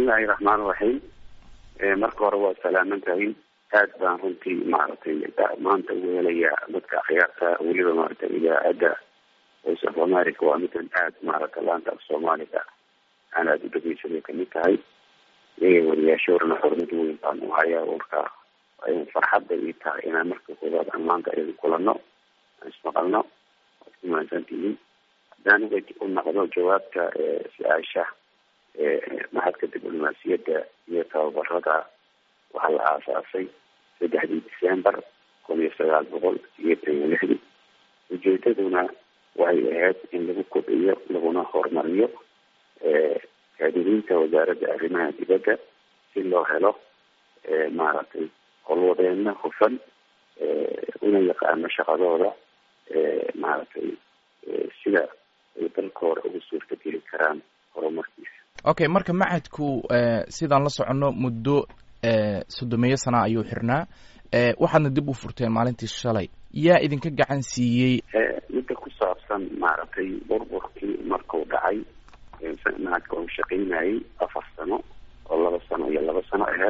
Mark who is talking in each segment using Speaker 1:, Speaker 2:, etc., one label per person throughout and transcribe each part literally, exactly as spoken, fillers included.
Speaker 1: bismillahi raxmaan raxiim. marka hore waa salaamantahay. aad baan runtii maaragtay maanta ugu helaya dadka akhyaarta weliba maaragtay idaacadda voice of america waa midan aad maaragta laanta af soomaaliga aan aada u dhegeysanay kamid tahay. iyaga wariyaashoorna hormad weyn baan u hayaa warka ay farxadda ii tahay inaan marka koowaad aan maanta idin kulano aan ismaqalno. waad ku mahadsantihiin. haddaan u naqdo jawaabta su-aasha mahadka diblomaasiyadda iyo tababarada waxaa la aasaasay saddexdii december kun iyo sagaal boqol sideetan iyo lixdii. ujeedaduna waxay ahayd in lagu kobciyo laguna horumariyo kaadiriinta wasaaradda arrimaha dibadda si loo helo maaragtay howlwadeena hufan una yaqaano shaqadooda maaragtay sida ay dalka hore ugu suurtageli karaan horumarkiisa.
Speaker 2: okay, marka macadku sidaan la soconno muddo soddomeeyo sana ayuu xirnaa. waxaadna dib u furteen maalintii shalay. yaa idinka gacan siiyey?
Speaker 1: midda ku saabsan maaragtay burburkii markuu dhacay macadka uu shaqaynayay afar sano oo laba sano iyo laba sano ahayd.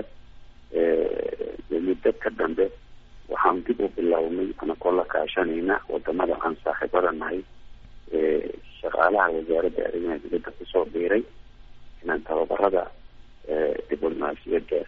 Speaker 1: muddo ka dambe waxaan dib u bilownay anakoo la kaashanayna wadamada aan saaxiibada nahay shaqaalaha wasaaradda arrimaha dibadda kusoo biiray inaan tababarada diblomaasiyadda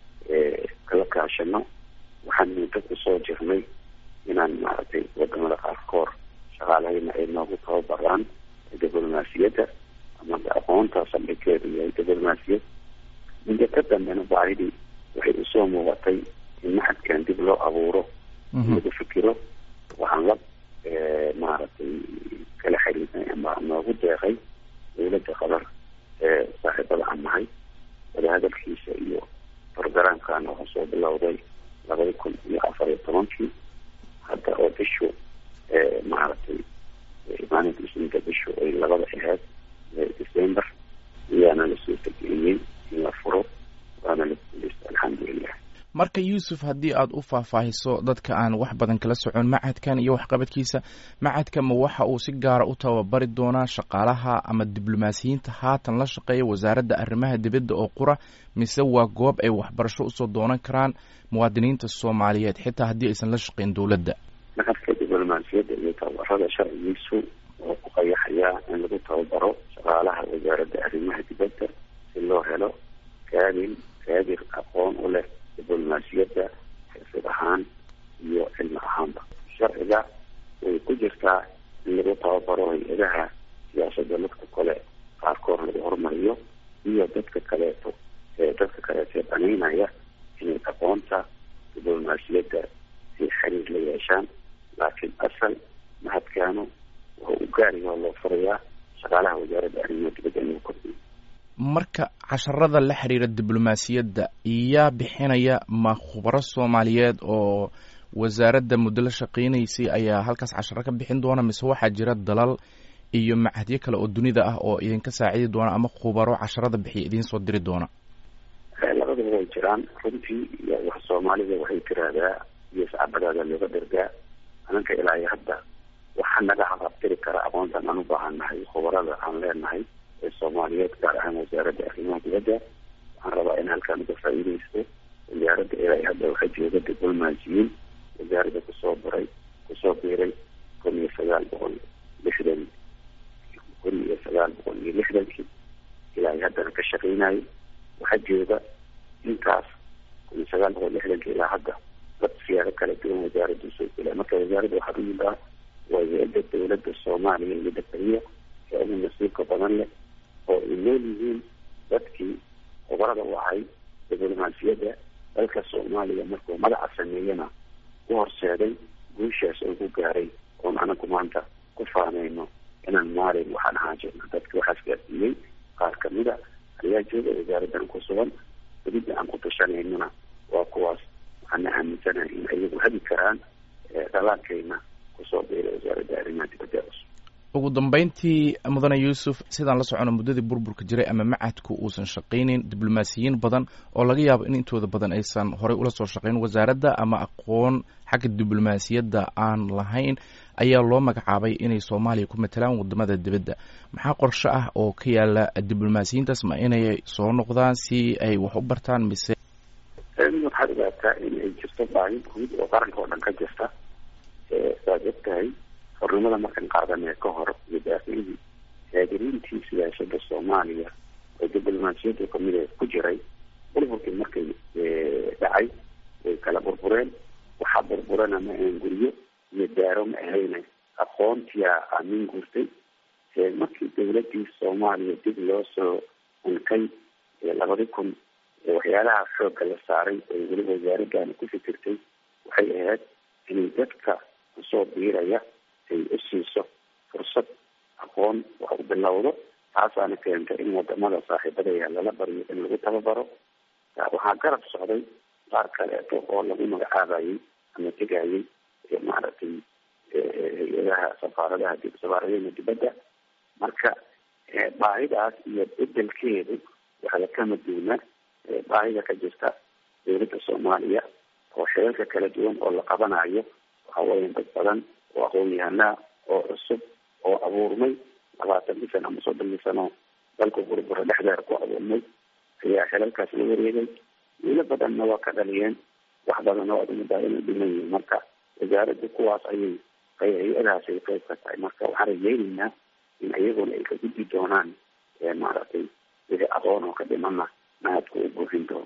Speaker 1: kala kaashano. waxaan muddo kusoo jirnay inaan maaragtay wadamada qaarkood shaqaalahayna ay noogu tababaraan diblomaasiyadda ama aqoonta saldhigkeedu yahay diblomaasiyad. muddo ka dambena baahidii waxay usoo muuqatay in maxadkan dib loo abuuro lagu fikiro. waxaan la maaragtay kala xiriirnay ama noogu deeqay dawladda qatar saaxiibada aan nahay. wadahadalkiisa iyo programkan waxaa soo bilowday labada kun iyo afar iyo tobankii. hadda oo bishu maaragtay maalinta isniinta bishu ay labada ahayd december iyaana la suurtageliyey in la furo waana la guulaysta alxamdulilah.
Speaker 2: marka yuusuf, haddii aada u faahfaahiso dadka aan wax badan kala socon macadkan iyo waxqabadkiisa, macadka ma waxa uu si gaara u tababari doonaa shaqaalaha ama diblomaasiyiinta haatan la shaqeeya wasaaradda arrimaha dibadda oo qura, mise waa goob ay waxbarasho usoo doonan karaan muwaadiniinta soomaaliyeed xitaa haddii aysan la shaqeyn dowladda?
Speaker 1: macadka diblomaasiyadda iyo tababarada sharcigiisu oo ku qayaxayaa in lagu tababaro shaqaalaha wasaaradda arrimaha dibadda si loo helo kaadin kaadir aqoon u leh diblomaasiyadda xirfad ahaan iyo cilmi ahaanba. sharciga way ku jirtaa in lagu tababaro hay-adaha siyaasadda dadka kale qaarkood lagu horumariyo iyo dadka kaleeto ee dadka kaleeto ee banaynaya inay aqoonta diblomaasiyadda si xiriir la yeeshaan. laakiin asal mahadkaanu wuxuu u gaariga loo furayaa shaqaalaha wasaaradda arrimaha dibadda inuu kordhiyo.
Speaker 2: marka casharada la xiriira diblomaasiyadda yaa bixinaya? ma khubaro soomaaliyeed oo wasaaradda muddo la shaqeynaysay ayaa halkaas casharo ka bixin doona, mise waxaa jira dalal iyo macadyo kale oo dunida ah oo idinka saacidi doona ama khubaro casharada bixiya idiin soo diri doona?
Speaker 1: labadaba way jiraan runtii. wax soomaalida waxay tiraahdaa iyo sacabadaada looga dhergaa. ananka ilaa iyo hadda waxaa naga haqabtiri kara aqoontan aan u baahan nahay khubarada aan leenahay ee soomaaliyeed gaar ahaan wasaaradda arrimaha dibadda. waxaan rabaa in halkaan uga faa'iidaysto wasaaradda ilaa iyo hadda waxaa jooga diblomaasiyiin wasaaradda kusoo baray kusoo biiray kun iyo sagaal boqol lixdan kun iyo sagaal boqol iyo lixdankii ilaa iyo haddana ka shaqeynayay. waxaa jooga intaas kun iyo sagaal boqol lixdankii ilaa hadda dad siyaado kala duwan wasaaradda usoo gelaa. marka wasaaradda waxaa u yimid ah waa hay-adda dawladda soomaaliya iyo dakariya ee ugu nasiibka badan leh oo ay nool yihiin dadkii khubarada u ahay diblomaasiyadda dalka soomaaliya markuu magaca sameeyana u horseeday guushaas oo ku gaaray oon anagu maanta ku faanayno inaan maalin waxaan ahaan jirna. dadka waxaas gaarsiiyey qaar kamida ayaa jooga wasaaraddan ku sugan. welida aan ku tashanaynana waa kuwaas. waxaana aaminsanahay in ayagu hadi karaan dhalaankeena kusoo biiray wasaaradda arrimaha dibadda cusub.
Speaker 2: ugu dambeyntii mudane yuusuf sidaan la socono muddadii burburka jiray ama macadku uusan shaqaynin diblomaasiyiin badan oo laga yaabo in intooda badan aysan horey ula soo shaqayn wasaaradda ama aqoon xagga diblomaasiyadda aan lahayn ayaa loo magacaabay inay soomaaliya ku matalaan wadamada dibadda. maxaa qorshe ah oo ka yaala diblomaasiyiintaas? ma inay soo noqdaan si ay wax u bartaan mise
Speaker 1: waxaad ogaataa in ay jirto baahi guud oo qaranka oo dhan ka jirta. waad og tahay xornimada markan qaadanee ka hor iyo daafihii haagiriintii siyaasada soomaaliya oo diblomaasiyadda kamid ku jiray burburkii markay dhacay way kala burbureen. waxaa burburan ama aan guryo iyo daaro ma ahayne aqoontiyaa aamin guurtay. markii dawladii soomaaliya dib loo soo unkay labadi kun waxyaalaha xoogga la saaray oo weliba wasaaraddaana ku fikirtay waxay ahayd inay dadka kusoo biiraya ay u siiso fursad aqoon wax u bilowdo. taasaana keentay in wadamada saaxiibadaya lala baryo in lagu tababaro. waxaa garab socday qaar kaleeto oo lagu magacaabayay ama tegayay maaragtay hay-adaha safaaradaha safaaradaheena dibadda. marka baahidaas iyo bedelkeedu waxaa kama duuna baahida ka jirta dawladda soomaaliya oo xeelka kala duwan oo la qabanayo. waxaa weya dad badan oo aqoon-yahanaa oo cusub oo abuurmay labaatankii sano ama soddonkii sano dalka burbura dhexdeer ku abuurmay ayaa xelalkaas la wareegay. wiilo badanna waa ka dhaliyeen, wax badan oo adumudaa inay dhiman yihiin. marka wasaaradda kuwaas ayay hay-adahaas ay qayb ka tahay. marka waxaan rajeynaynaa in iyaguna ay ka gudbi doonaan maaragtay wixii aqoon oo ka dhimana mahadku u buuxin doono.